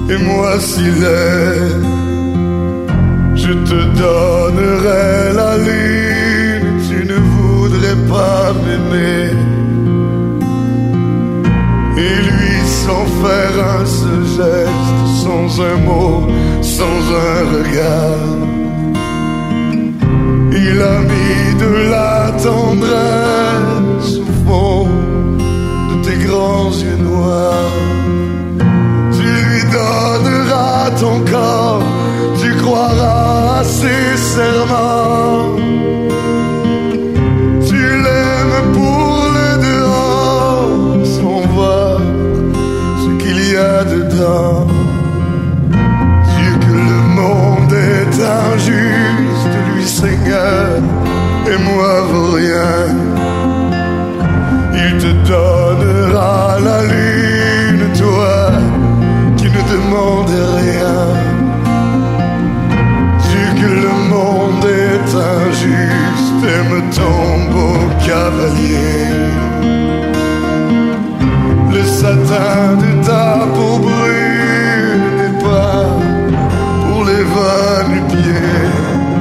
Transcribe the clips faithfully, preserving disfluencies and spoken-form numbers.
et moi s'il est, je te donnerai la ligne. Tu ne voudrais pas m'aimer, et lui sans faire un seul geste, sans un mot, sans un regard, il a mis de la tendresse au fond de tes grands yeux noirs. Tu lui donneras ton corps, tu croiras à ses serments. Tu l'aimes pour le dehors, sans voir ce qu'il y a dedans. Dieu que le monde est injuste, lui Seigneur, et moi vaut rien. Il te donnera la lune, toi qui ne demande rien. Dieu que le monde est injuste, aime ton beau cavalier. Le satin de ta peau brune n'est pas pour les va-nu-pieds.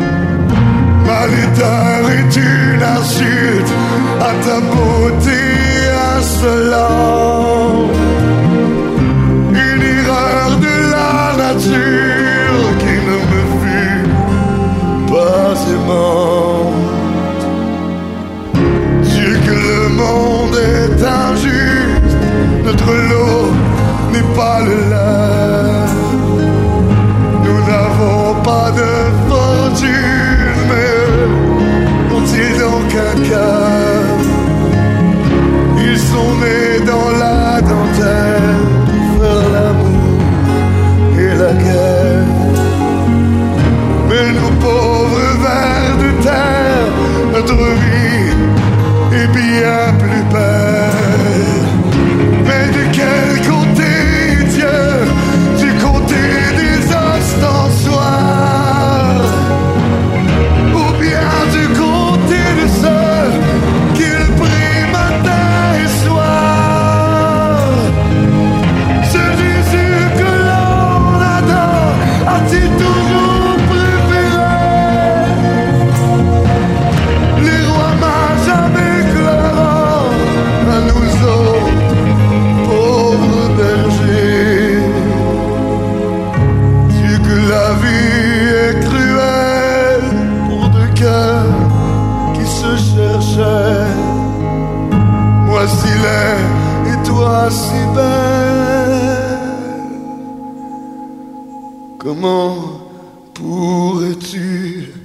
Malédard est une insulte à ta beauté insolente, une erreur de la nature qui ne me fut pas aimante. Dieu que le monde est injuste, notre lot n'est pas le leur. Nous n'avons pas de fortune, mais ont-ils donc un cœur? Ils sont nés dans la dentelle pour faire l'amour et la guerre. Mais nous pauvres vers de terre, notre vie est bien plus belle. Mais de quel côté, Dieu? Du côté des ostensoirs, ou bien du côté de ceux qu'il prie matin et soir? Ce Jésus que l'on adore a-t-il toujours préféré les rois mages avec leur or à nous autres pauvres bergers? Dieu que la vie est cruelle pour deux cœurs qui se cherchaient, moi si laid et toi si belle. Comment pourrais-tu